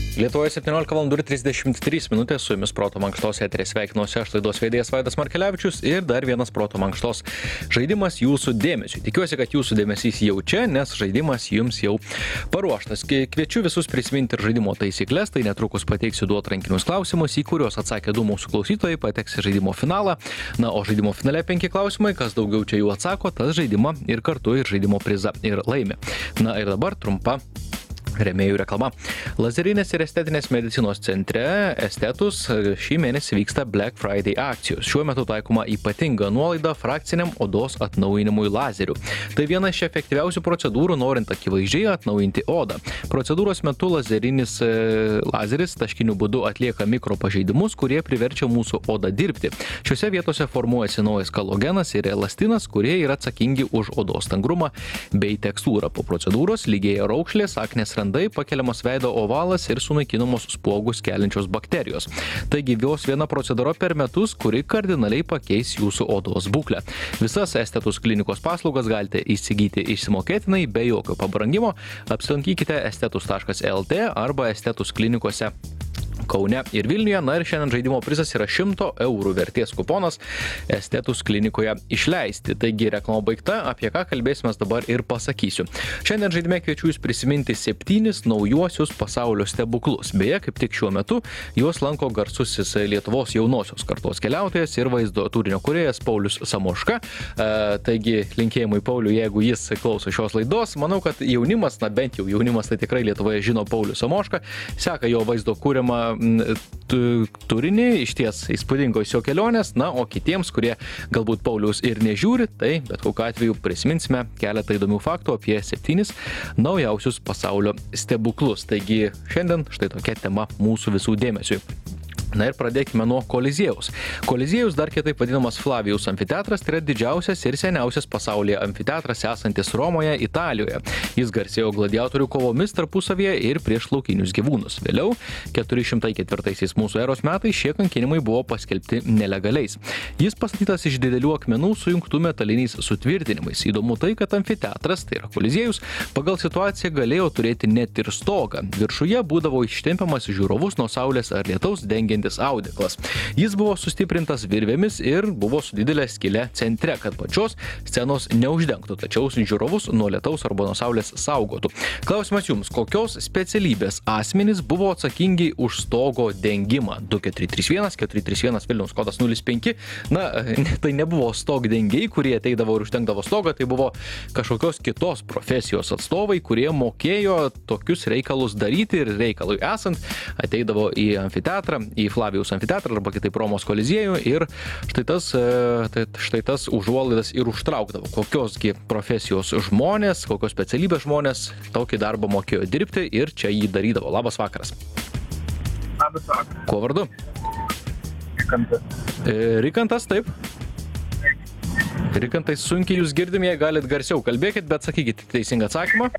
Lietuvoje 17:33 minutės, su jumis Proto mankštos eteryje sveikinuosi aš, laidos vedėjas Vaidas Markelevičius ir dar vienas Proto mankštos žaidimas jūsų dėmesiui. Tikiuosi, kad jūsų dėmesys jau čia, nes žaidimas jums jau paruoštas. Kviečiu visus prisiminti ir žaidimo taisyklės, tai netrukus pateiksiu du atrankinius klausimus, į kuriuos atsakė du mūsų klausytojai, pateks į žaidimo finalą. Na, o žaidimo finale 5 klausimai, kas daugiau čia jų atsako, tas žaidimą ir kartu ir žaidimo prizą ir laimi. Na ir dabar trumpa rėmėjų reklama. Lazerinės ir estetinės medicinos centre Estetus šį mėnesį vyksta Black Friday akcijos. Šiuo metu taikoma ypatinga nuolaida frakciniam odos atnaujinimui lazeriu. Tai viena iš efektyviausių procedūrų, norint akivaizdžiai atnaujinti odą. Procedūros metu lazeris taškiniu būdu atlieka mikropažeidimus, kurie priverčia mūsų odą dirbti. Šiuose vietose formuojasi naujas kolagenas ir elastinas, kurie yra atsakingi už odos tangrumą bei tekstūrą. Po procedūros lygėja raukšlės, aknės randai, pakeliamas veido ovalas ir sunaikinamos spuogus keliančios bakterijos. Taigi vos viena procedūra per metus, kuri kardinaliai pakeis jūsų odos būklę. Visas Estetus klinikos paslaugas galite įsigyti išsimokėtinai be jokio pabrangimo. Apsilankykite estetus.lt arba Estetus klinikose Kaune ir Vilniuje. Na ir šiandien žaidimo prizas yra 100 eurų vertės kuponas Estetus klinikoje išleisti. Taigi reklama baigta, apie ką kalbėsime dabar ir pasakysiu. Šiandien žaidime kviečiu jūs prisiminti 7 naujuosius pasaulio stebuklus. Beje, kaip tik šiuo metu juos lanko garsusis Lietuvos jaunosios kartos keliautojas ir vaizdo turinio kūrėjas Paulius Samoška. Taigi linkėjimai Pauliui, jeigu jis klauso šios laidos. Manau, kad jaunimas, na bent jau jaunimas tai tikrai Lietuvoje žino Paulių Samošką, seka jo vaizdo kūrimą turinį, išties įspūdingos jo kelionės, na, o kitiems, kurie galbūt Pauliaus ir nežiūri, tai bet kokiu atveju prisiminsime keletą įdomių faktų apie 7 naujausius pasaulio stebuklus. Taigi šiandien štai tokia tema mūsų visų dėmesiui. Na ir pradėkime nuo Koliziejaus. Koliziejus, dar kitaip vadinamas Flavijaus amfiteatras, tai yra didžiausias ir seniausias pasaulyje amfiteatras esantis Romoje, Italijoje. Jis garsėjo gladiatorių kovomis tarpusavyje ir prieš laukinius gyvūnus. Vėliau, 404 mūsų eros metais, šie kankinimai buvo paskelbti nelegaliais. Jis pastatytas iš didelių akmenų sujungtų metaliniais sutvirtinimais. Įdomu tai, kad amfiteatras, tai yra Koliziejus, pagal situaciją galėjo turėti net ir stogą. Viršuje būdavo ištempiamas žiūrovus nuo saulės ar lietaus dengiant audeklas. Jis buvo sustiprintas virvėmis ir buvo su didelė skyle centre, kad pačios scenos neuždengtų, tačiau žiūrovus nuo lietaus arba nuo saulės saugotų. Klausimas jums, kokios specialybės asmenys buvo atsakingi už stogo dengimą? 2431, 431 Vilniaus kodas 05. Na, tai nebuvo stogdengiai, kurie ateidavo ir uždengdavo stogą, tai buvo kažkokios kitos profesijos atstovai, kurie mokėjo tokius reikalus daryti ir reikalui esant ateidavo į amfiteatrą, į Flavijaus amfiteatrą arba kitaip Romos Koliziejų ir štai tas užuolaidas ir užtraukdavo. Kokiosgi profesijos žmonės, kokios specialybės žmonės tokį darbą mokėjo dirbti ir čia jį darydavo. Labas vakaras. Labas vakaras. Kuo vardu? Rikantas. Rikantas, taip. Rikantai, sunkiai jūs girdim, jei galit garsiau kalbėkit, bet sakykit teisingą atsakymą.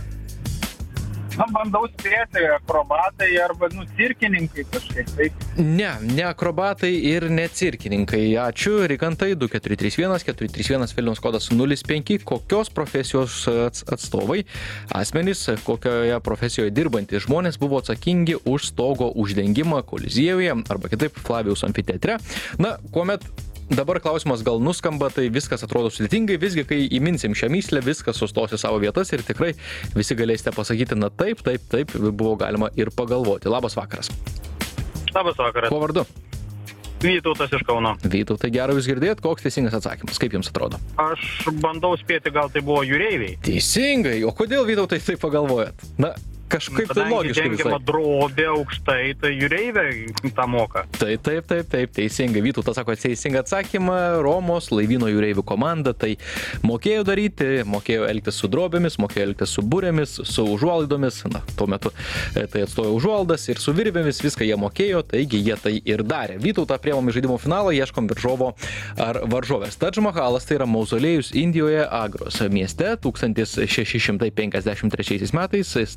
Na, bandau spėti, akrobatai arba, cirkininkai kažkaip, taip. Ne akrobatai ir ne cirkininkai. Ačiū, Rikantai, 2431, 431 Vilniaus kodas 05. Kokios profesijos atstovai, asmenys, kokioje profesijoje dirbantys žmonės buvo atsakingi už stogo uždengimą Koliziejuje arba kitaip Flavijaus amfiteatre? Na, kuomet dabar klausimas gal nuskamba, tai viskas atrodo sudėtingai, visgi kai įminsim šią myslę, viskas sustos į savo vietas ir tikrai visi galėsite pasakyti, na taip, buvo galima ir pagalvoti. Labas vakaras. Labas vakaras. Kuo vardu? Vytautas iš Kauno. Vytautai, gerai jūs girdėjot, koks teisingas atsakymas, kaip jums atrodo? Aš bandau spėti, gal tai buvo jūreiviai. Teisingai, o kodėl Vytautai taip pagalvojat? Na, kažkaip tai logiškai visai. Dengiama drobė aukštai, tai jūreiviai tą moka. Taip, teisingai. Vytautas sako teisingą atsakymą. Romos laivyno jūreivių komanda tai mokėjo daryti, mokėjo elgtis su drobėmis, mokėjo elgtis su burėmis, su užuolaidomis. Na, tuo metu tai atstojo užuolaidas ir su virvėmis, viską jie mokėjo, taigi jie tai ir darė. Vytautą priemom į žaidimo finalą, ieškom varžovo ar varžovės. Tadž Mahalas tai yra mauzoliejus Indijoje Agros mieste 1653 metais statė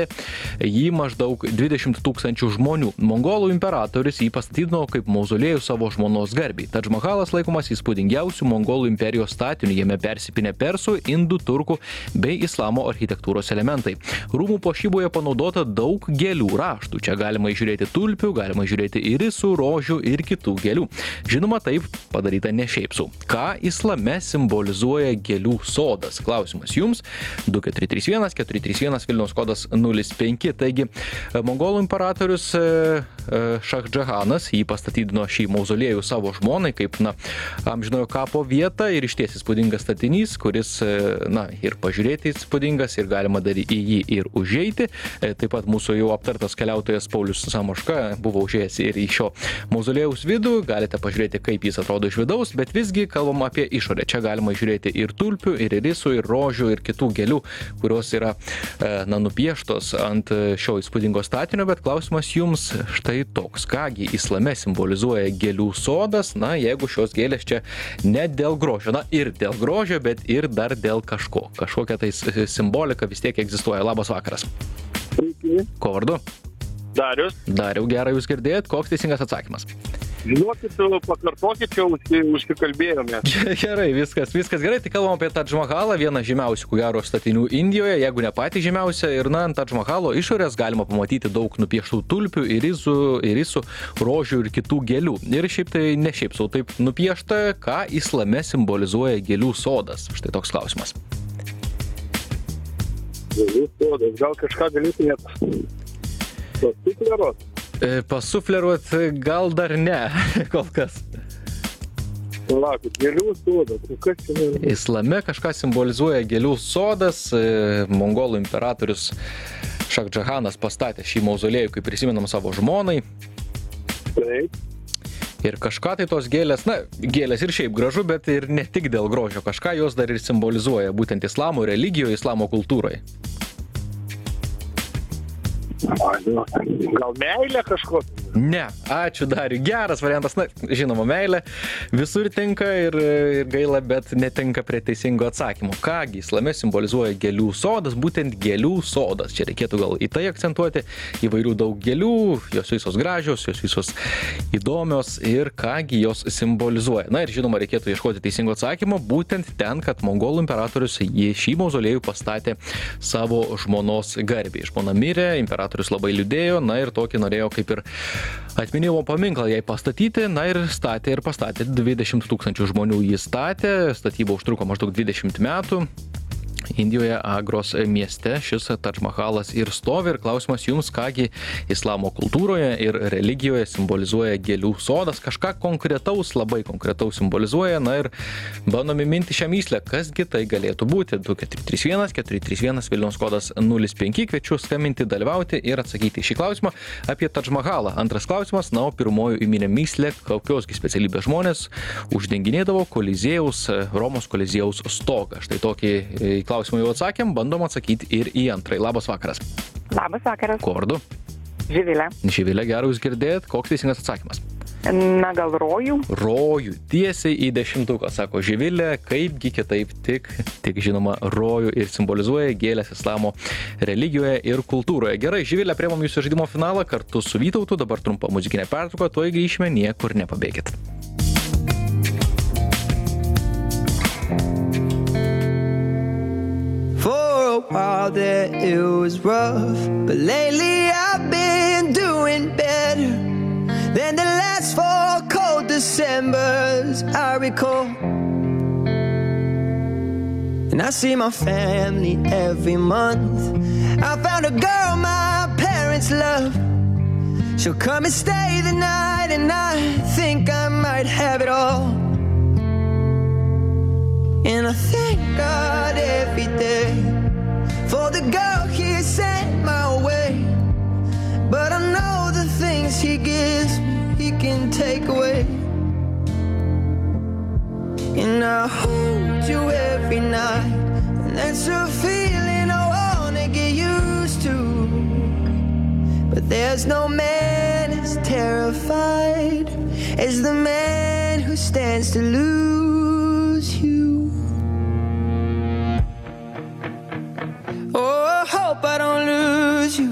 jį maždaug 20 000 žmonių. Mongolų imperatorius jį pastatydino kaip mauzoliejų savo žmonos garbei. Tadž Mahalas laikomas įspūdingiausių Mongolų imperijos statinių, jame persipinę persų, indų, turkų bei islamo architektūros elementai. Rūmų puošyboje panaudota daug gėlių raštų. Čia galima įžiūrėti tulpių, galima įžiūrėti irisų, rožių ir kitų gėlių. Žinoma, taip padaryta ne šiaip sau. Ką islame simbolizuoja gėlių sodas? Klausimas jums. 2431 431 Vilniaus kodas 05. Taigi, Mongolų imperatorius Šahdžahanas jį pastatydino šį mauzoliejų savo žmonai kaip, amžinojo kapo vietą ir išties įspūdingas statinys, kuris, ir pažiūrėti įspūdingas ir galima dar į jį ir užeiti. Taip pat mūsų jau aptartas keliautojas Paulius Samoška buvo užėjęs ir į šio mauzoliejaus vidų. Galite pažiūrėti, kaip jis atrodo iš vidaus, bet visgi kalbam apie išorę. Čia galima žiūrėti ir tulpių, ir irisų, ir rožių, ir kitų gėlių, kurios yra nupieštos ant šio įspūdingo statinio, bet klausimas jums štai toks. Kągi islame simbolizuoja gėlių sodas, jeigu šios gėlės čia ne dėl grožio, ir dėl grožio, bet ir dar dėl kažko. Kažkokia tai simbolika vis tiek egzistuoja. Labas vakaras. Sveiki. Ko vardu? Darius. Dariau, gerai jūs girdėjot. Koks teisingas atsakymas? Žinokit, pakartokit, čia užsikalbėjome. Gerai, viskas gerai. Tai kalbam apie Tadž Mahalą, vieną žymiausių, ko gero, statinių Indijoje, jeigu ne patį žymiausią. Ir ant Tadž Mahalo išorės galima pamatyti daug nupieštų tulpių, irisų, rožių ir kitų gėlių. Ir šiaip tai ne šiaip sau taip nupiešta, ką islame simbolizuoja gėlių sodas. Štai toks klausimas. Gėlių sodas, gal kažką galėtumėt pasufleruot? Pasufleruot gal dar ne, kol kas. Palaukit, gėlių sodas, kas čia yra? Islame kažką simbolizuoja gėlių sodas. Mongolų imperatorius Šahdžahanas pastatė šį mauzoliejų, kaip prisimenam, savo žmonai. Taip. Ir kažką tai tos gėlės, gėlės ir šiaip gražu, bet ir ne tik dėl grožio. Kažką jos dar ir simbolizuoja, būtent islamo religijoje, islamo kultūroje. Gal meilė kažko? Ne, ačiū Dariui. Geras variantas, žinoma, meilė visur tinka ir gaila, bet netinka prie teisingo atsakymo. Kągi islame simbolizuoja gėlių sodas, būtent gėlių sodas. Čia reikėtų gal į tai akcentuoti, įvairių daug gėlių, jos visos gražios, jos visos įdomios ir kągi jos simbolizuoja. Ir žinoma, reikėtų ieškoti teisingo atsakymo, būtent ten, kad Mongolų imperatorius šį mauzoliejų pastatė savo žmonos garbei. Žmona mirė, imperatorius labai liūdėjo, ir tokį norėjo kaip ir atminimo paminklą jai pastatyti, ir pastatė 20 000 žmonių jį statė, statyba užtruko maždaug 20 metų. Indijoje Agros mieste šis Tadž Mahalas ir stovi ir klausimas jums, kągi islamo kultūroje ir religijoje simbolizuoja gėlių sodas, kažką konkretaus, labai konkretaus simbolizuoja, ir bandome minti šią mįslę, kasgi tai galėtų būti. 2431 431 Vilniaus kodas 05, kviečiu skambinti, dalyvauti ir atsakyti šį klausimą apie Tadž Mahalą. Antras klausimas, o pirmoji įminė mįslė, kokiosgi specialybės žmonės uždenginėdavo Romos koliziejaus stogą. Štai tokį klausimą jau atsakėm, bandom atsakyti ir į antrąjį. Labas vakaras. Labas vakaras. Ko vardu? Živilė. Živilė, gerai jūs girdėjot. Koks teisingas atsakymas? Gal rojų? Rojų. Tiesiai į 10, sako Živilė. Kaipgi kitaip, tik žinoma, rojų ir simbolizuoja gėlės islamo religijoje ir kultūroje. Gerai, Živilė, priimam jūsų žaidimo finalą kartu su Vytautu. Dabar trumpa muzikinė pertrauka, tuoj grįšime, niekur nepabėkit. While there it was rough, but lately I've been doing better than the last 4 cold Decembers I recall. And I see my family every month. I found a girl my parents love. She'll come and stay the night, and I think I might have it all. And I thank God every day for the girl he sent my way. But I know the things he gives me, he can take away. And I hold you every night, and that's a feeling I wanna get used to. But there's no man as terrified as the man who stands to lose you. Oh, I hope I don't lose you.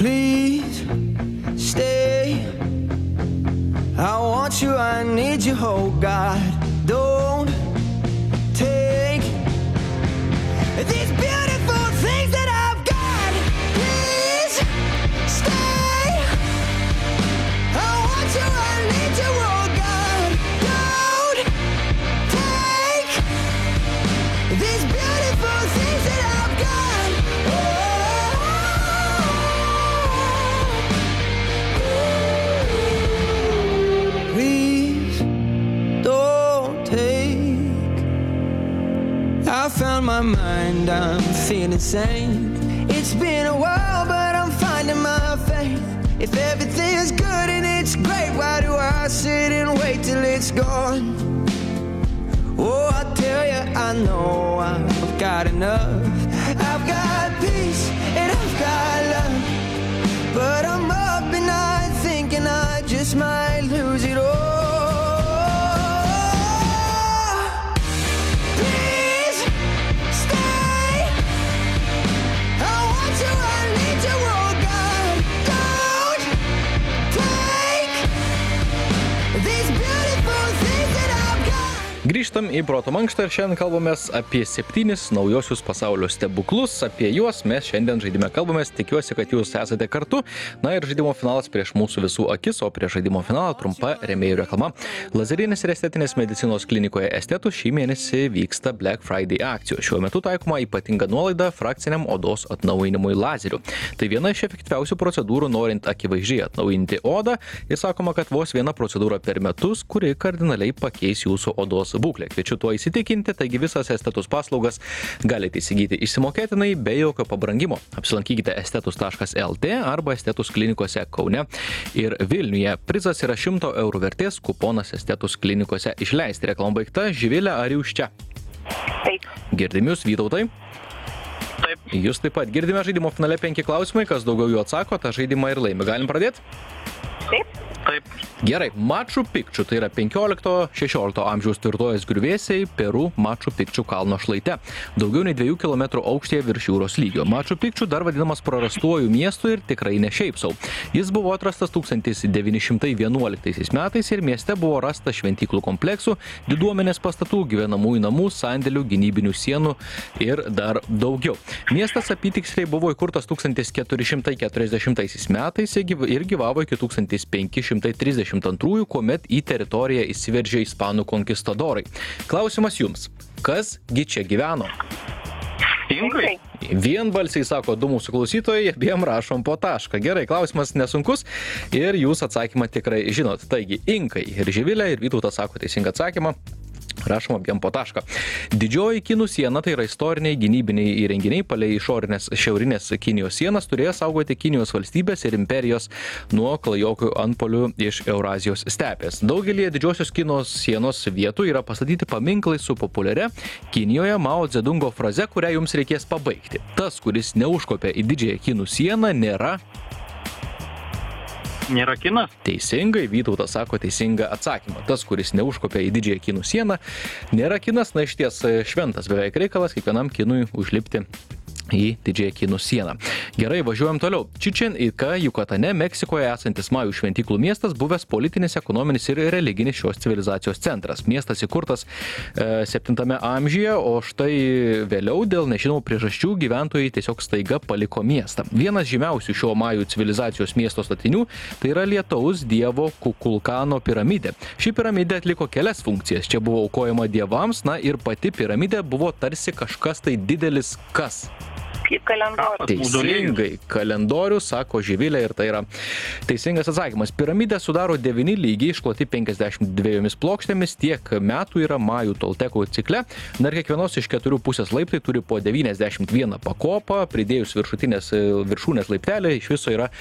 Please stay. I want you, I need you, oh God. Don't take these beautiful things that I've got. Please stay. I want you, I need you, oh God. Don't take these beautiful things that I've got. Please don't take. I found my mind, I'm feeling sane. It's been a while, but I'm finding my faith. If everything is good and it's great, why do I sit and wait till it's gone? Oh, I tell you, I know I've got enough. I've got peace and I've got love, but I'm up at night thinking I just might lose it all. Please stay. I want you, I need you, oh God. Don't take these beautiful things that I've got. Grįžtam į Proto mankštą ir šiandien kalbamės apie 7 naujosius pasaulio stebuklus. Apie juos mes šiandien žaidime kalbamės. Tikiuosi, kad jūs esate kartu. Na ir žaidimo finalas prieš mūsų visų akis, o prieš žaidimo finalą trumpa rėmėjų reklama. Lazerinės ir estetinės medicinos klinikoje Estetus šį mėnesį vyksta Black Friday akcijos. Šiuo metu taikoma ypatinga nuolaida frakciniam odos atnaujinimui lazeriu. Tai viena iš efektyviausių procedūrų, norint akivaizdžiai atnaujinti odą, ir sakoma, kad vos viena procedūra per metus, kuri kardinaliai pakeis jūsų odos būklę. Kviečiu tuo įsitikinti, taigi visas Estetus paslaugas galite įsigyti išsimokėtinai be jokio pabrangimo. Apsilankykite estetus.lt arba Estetus klinikose Kaune ir Vilniuje. Prizas yra 100 eurų vertės, kuponas Estetus klinikose išleisti. Reklama baigta. Živilė, ar jūs čia? Taip. Girdim jūs, Vytautai? Taip. Jūs taip pat girdime žaidimo finale 5 klausimai, kas daugiau jų atsako, tą žaidimą ir laimi. Galim pradėti? Taip. Taip. Gerai, Maču Pikču, tai yra 15-16 amžiaus tvirtovės griuvėsiai Peru Maču Pikču kalno šlaite. Daugiau nei 2 km aukštyje virš jūros lygio. Maču Pikču dar vadinamas prarastuoju miestu ir tikrai ne šiaip sau. Jis buvo atrastas 1911 metais ir mieste buvo rasta šventyklų kompleksų, diduomenės pastatų, gyvenamųjų namų, sandėlių, gynybinių sienų ir dar daugiau. Miestas apytiksliai buvo įkurtas 1440 metais ir gyvavo iki 1532, kuomet į teritoriją įsiveržė ispanų konkistadorai. Klausimas jums. Kas gi čia gyveno? Inkai. Vienbalsiai sako 2 mūsų klausytojai, abiem rašom po tašką. Gerai, klausimas nesunkus ir jūs atsakymą tikrai žinot. Taigi, Inkai ir Živilė ir Vytautas sako teisingą atsakymą. Rašom abiem po tašką. Didžioji Kinų siena, tai yra istoriniai gynybiniai įrenginiai palei išorinės šiaurinės Kinijos sienas, turėjo saugoti Kinijos valstybės ir imperijos nuo klajokių antpolių iš Eurazijos stepės. Daugelį didžiosios Kinijos sienos vietų yra pastatyti paminklai su populiaria Kinijoje Mao Dzedungo fraze, kurią jums reikės pabaigti. Tas, kuris neužkopė į didžiąją Kinų sieną, nėra... Nėra kinas? Teisingai, Vytautas sako teisingą atsakymą. Tas, kuris neužkopė į didžiąją Kinų sieną, nėra kinas, na išties šventas beveik reikalas kiekvienam kinui užlipti į didžiąją Kinų sieną. Gerai, važiuojam toliau. Čičen Itka, Jukatane, Meksikoje esantis Majų šventyklų miestas, buvęs politinis, ekonominis ir religinis šios civilizacijos centras. Miestas įkurtas 7 amžiuje, o štai vėliau dėl nežinomų priežasčių gyventojai tiesiog staiga paliko miestą. Vienas žymiausių šio Majų civilizacijos miesto statinių tai yra lietaus dievo Kukulkano piramidė. Ši piramidė atliko kelias funkcijas. Čia buvo aukojama dievams, na ir pati piramidė buvo tarsi kažkas tai didelis kas. Kaip kalendorius. Teisingai, kalendorius, sako Živilė, ir tai yra teisingas atsakymas. Piramidė sudaro 9 lygiai, iškloti 52 plokštėmis, tiek metų yra Majų Toltekų cikle. Ir kiekvienos iš 4 pusės laiptai turi po 91 pakopą, pridėjus viršūnės laiptelį, iš viso yra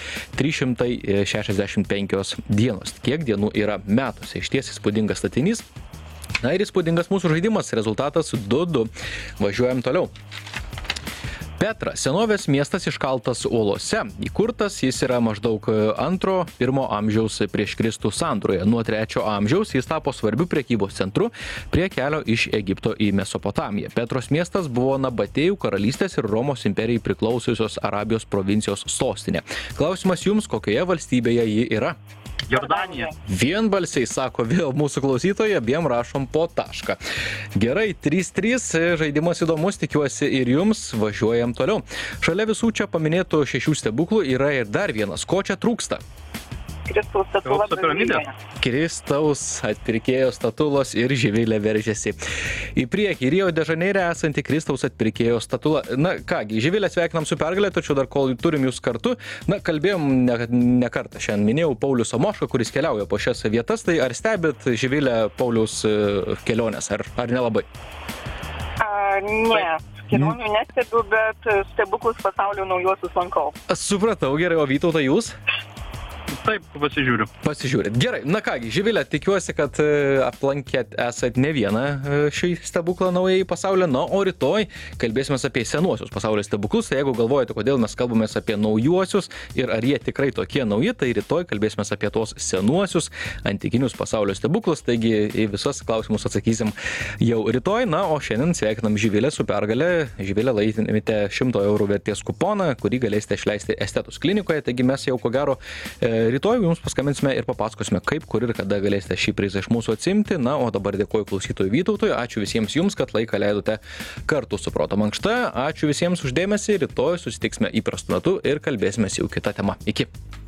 365 dienos. Kiek dienų yra metuose? Išties įspūdingas statinys. Na ir įspūdingas mūsų žaidimas, rezultatas 2-2. Važiuojam toliau. Petra, senovės miestas iškaltas uolose. Įkurtas jis yra maždaug 2-1 amžiaus prieš Kristų sandūroje. Nuo 3 amžiaus jis tapo svarbiu prekybos centru prie kelio iš Egipto į Mesopotamiją. Petros miestas buvo Nabatėjų karalystės ir Romos imperijai priklausiusios Arabijos provincijos sostinė. Klausimas jums, kokioje valstybėje ji yra? Jordanija. Vienbalsiai, sako vėl mūsų klausytoja, abiem rašom po tašką. Gerai, 3-3, žaidimas įdomus, tikiuosi ir jums, važiuojam toliau. Šalia visų čia paminėtų 6 stebuklų yra ir dar vienas. Ko čia trūksta? Kristaus statula Aukso piramidė. Brazilijoje. Kristaus atpirkėjo statulos ir Živilė veržėsi į priekį. Rio de Žaneire esanti Kristaus atpirkėjo statula. Na kągi, Živilė sveikinam su pergalė, tačiau dar kol turim jūs kartu. Na, kalbėjom ne kartą. Šiandien minėjau Paulius Omošką, kuris keliauja po šias vietas. Tai ar stebit, Živilė, Paulius kelionės, ar nelabai? Ne. Kelionių nestebiu, bet stebuklus pasaulio naujuosius lankau. Supratau, gerai, o Vytautai jūs? Taip, pasižiūriu. Pasižiūrėt. Gerai, na kągi, Živilė, tikiuosi, kad aplankėt esat ne vieną šį stebuklą naujai pasaulio, na, o rytoj kalbėsime apie senuosius pasaulio stebuklus. Tai jeigu galvojate, kodėl mes kalbame apie naujuosius ir ar jie tikrai tokie nauji, tai rytoj kalbėsime apie tos senuosius antikinius pasaulio stebuklus. Taigi į visus klausimus atsakysim jau rytoj. Na, o šiandien sveikinam Živilę su pergalė. Živilė, laimite 100 eurų vertės kuponą, kurį galėsite išleisti Estetus klinikoje. Taigi mes jau ko gero rytoj jums paskambinsime ir papasakosime, kaip, kur ir kada galėsite šį prizą iš mūsų atsimti. Na, o dabar dėkoju klausytojui Vytautui. Ačiū visiems jums, kad laiką leidote kartu su Proto mankšta. Ačiū visiems už dėmesį. Rytoj susitiksime įprastu metu ir kalbėsime jau kitą temą. Iki.